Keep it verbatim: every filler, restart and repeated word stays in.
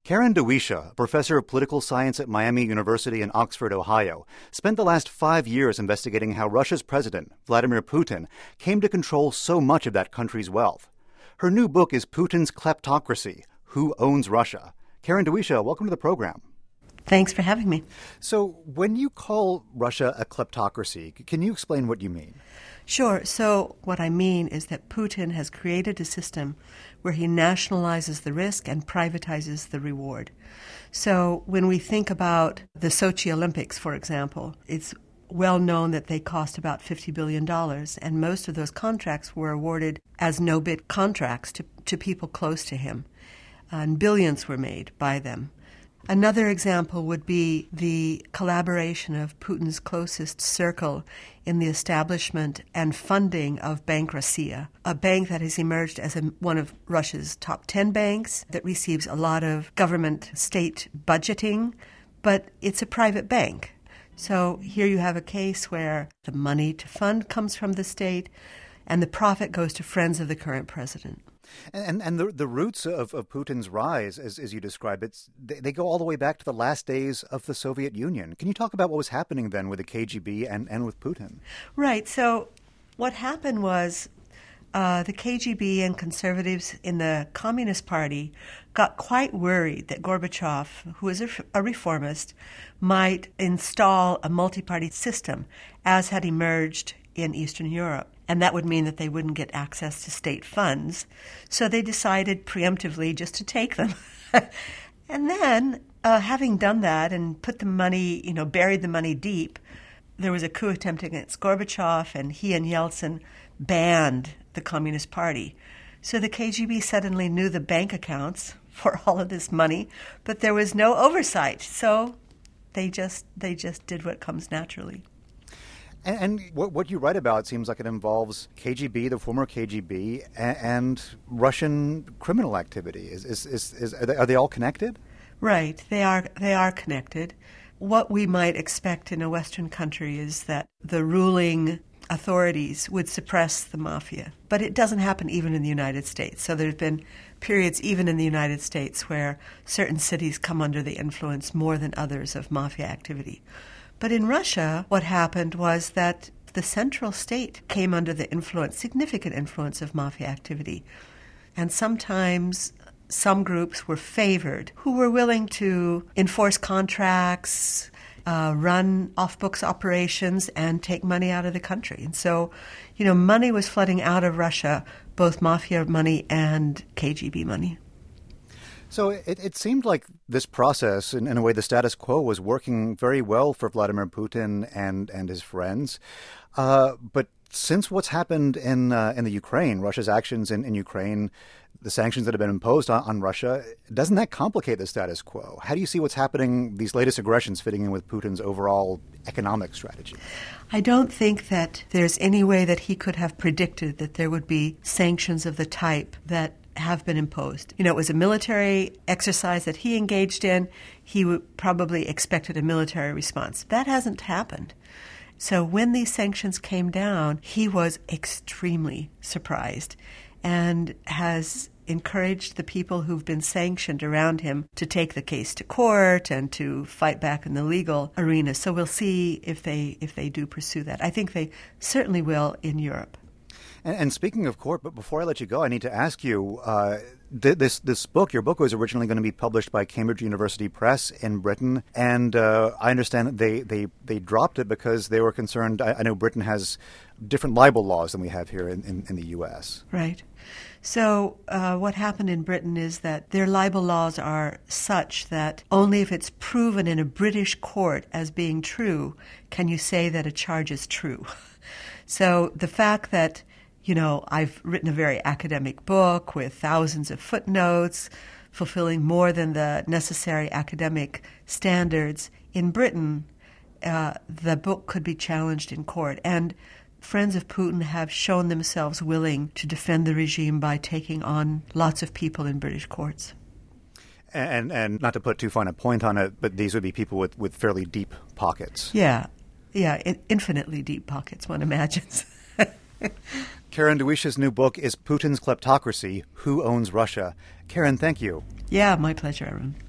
Karen DeWeesha, professor of political science at Miami University in Oxford, Ohio, spent the last five years investigating how Russia's president, Vladimir Putin, came to control so much of that country's wealth. Her new book is Putin's Kleptocracy: Who Owns Russia? Karen DeWeesha, welcome to the program. Thanks for having me. So when you call Russia a kleptocracy, can you explain what you mean? Sure. So what I mean is that Putin has created a system where he nationalizes the risk and privatizes the reward. So when we think about the Sochi Olympics, for example, it's well known that they cost about fifty billion dollars, and most of those contracts were awarded as no-bid contracts to, to people close to him, and billions were made by them. Another example would be the collaboration of Putin's closest circle in the establishment and funding of Bank Rossiya, a bank that has emerged as a, one of Russia's top ten banks that receives a lot of government state budgeting, but it's a private bank. So here you have a case where the money to fund comes from the state and the profit goes to friends of the current president. And and the the roots of, of Putin's rise, as as you describe it, they, they go all the way back to the last days of the Soviet Union. Can you talk about what was happening then with the K G B and, and with Putin? Right. So what happened was uh, the K G B and conservatives in the Communist Party got quite worried that Gorbachev, who is a, a reformist, might install a multi-party system, as had emerged in Eastern Europe. And that would mean that they wouldn't get access to state funds. So they decided preemptively just to take them. And then, uh, having done that and put the money, you know, buried the money deep, there was a coup attempt against Gorbachev, and he and Yeltsin banned the Communist Party. So the K G B suddenly knew the bank accounts for all of this money, but there was no oversight. So they just they just did what comes naturally. And, and what, what you write about seems like it involves K G B, the former K G B, and, and Russian criminal activity. Is, is, is, is, are, they, are they all connected? Right. They are, they are connected. What we might expect in a Western country is that the ruling authorities would suppress the mafia. But it doesn't happen even in the United States. So there's been periods even in the United States where certain cities come under the influence more than others of mafia activity. But in Russia, what happened was that the central state came under the influence, significant influence of mafia activity. And sometimes some groups were favored who were willing to enforce contracts, uh, run off-books operations, and take money out of the country. And so, you know, money was flooding out of Russia, both mafia money and K G B money. So it, it seemed like this process, in, in a way, the status quo was working very well for Vladimir Putin and, and his friends. Uh, but since what's happened in uh, in the Ukraine, Russia's actions in, in Ukraine, the sanctions that have been imposed on, on Russia, doesn't that complicate the status quo? How do you see what's happening, these latest aggressions fitting in with Putin's overall economic strategy? I don't think that there's any way that he could have predicted that there would be sanctions of the type that have been imposed. You know, it was a military exercise that he engaged in. He would probably expected a military response. That hasn't happened. So when these sanctions came down, he was extremely surprised and has encouraged the people who've been sanctioned around him to take the case to court and to fight back in the legal arena. So we'll see if they if they do pursue that. I think they certainly will in Europe. And, and speaking of court, but before I let you go, I need to ask you, uh, th- this this book, your book was originally going to be published by Cambridge University Press in Britain, and uh, I understand that they, they, they dropped it because they were concerned. I, I know Britain has different libel laws than we have here in, in, in the U S. Right. So uh, what happened in Britain is that their libel laws are such that only if it's proven in a British court as being true can you say that a charge is true. So the fact that, you know, I've written a very academic book with thousands of footnotes, fulfilling more than the necessary academic standards. In Britain, uh, the book could be challenged in court. And friends of Putin have shown themselves willing to defend the regime by taking on lots of people in British courts. And and not to put too fine a point on it, but these would be people with, with fairly deep pockets. Yeah, yeah, infinitely deep pockets, one imagines. Karen DeWeesha's new book is Putin's Kleptocracy: Who Owns Russia? Karen, thank you. Yeah, my pleasure, Aaron.